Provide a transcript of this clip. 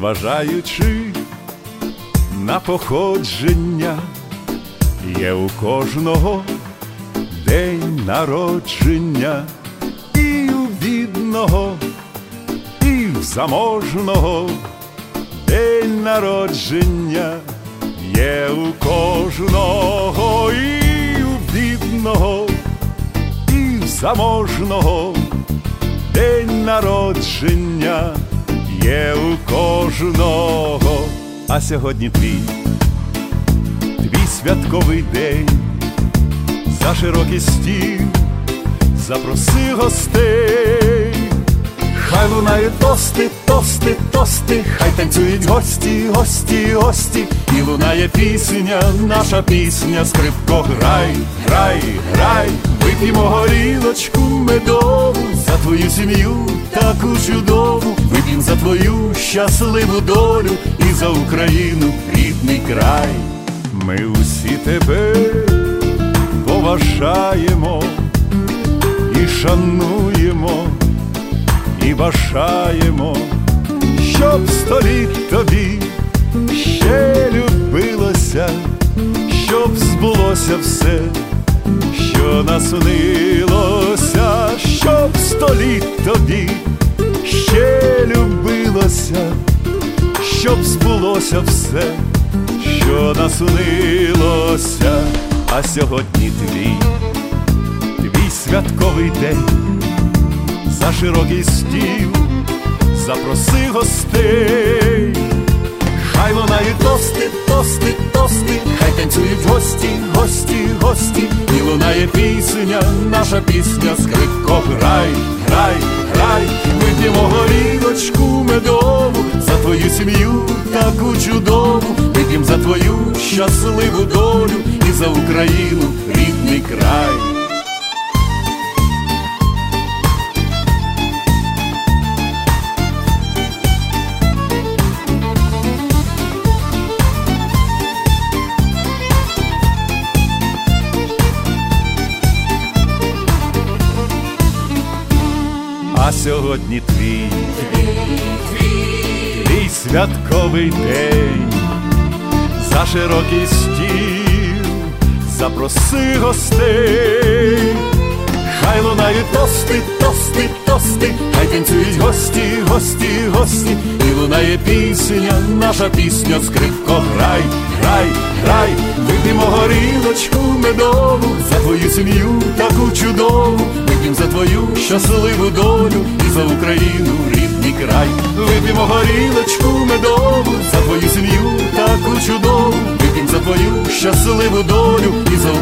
незважаючи на походження, є у кожного день народження, і у бідного, і в заможного день народження, є у кожного, і у бідного, і в заможного день народження, є у кожного. А сьогодні твій святковий день, за широкий стіл запроси гостей. Хай лунають тости, тости, тости, хай танцюють гості, гості, гості, і лунає пісня, наша пісня, скрипко, грай, грай, грай. Вип'ємо горілочку медову за твою сім'ю таку чудову, вип'ємо за твою щасливу долю і за Україну, рідний край. Ми усі тебе поважаємо і шануємо, і бажаємо, щоб 100 літ тобі ще любилося, щоб збулося все, що наснилося, щоб 100 літ тобі ще любилося, щоб збулося все, що наснилося. А сьогодні твій святковий день, за широкий стіл запроси гостей. Хай лунають тости, тости, тости, хай танцюють гості, гості, гості, і лунає пісня, наша пісня, скрипко, грай, грай, грай. Вип'ємо горілочку медову за твою сім'ю таку чудову, вип'ємо за твою щасливу долю і за Україну, рідний край. А сьогодні твій святковий день, за широкий стіл запроси гостей. Хай лунають тости, тости, тости, хай танцюють гості, гості, гості, і лунає пісня, наша пісня, скрипко, грай, грай, грай. Вип'ємо горілочку медову за твою сім'ю таку чудову, вип'ємо за твою щасливу долю і за Україну, рідний край. Вип'ємо горілочку медову за твою сім'ю таку чудову, вип'ємо за твою щасливу долю і за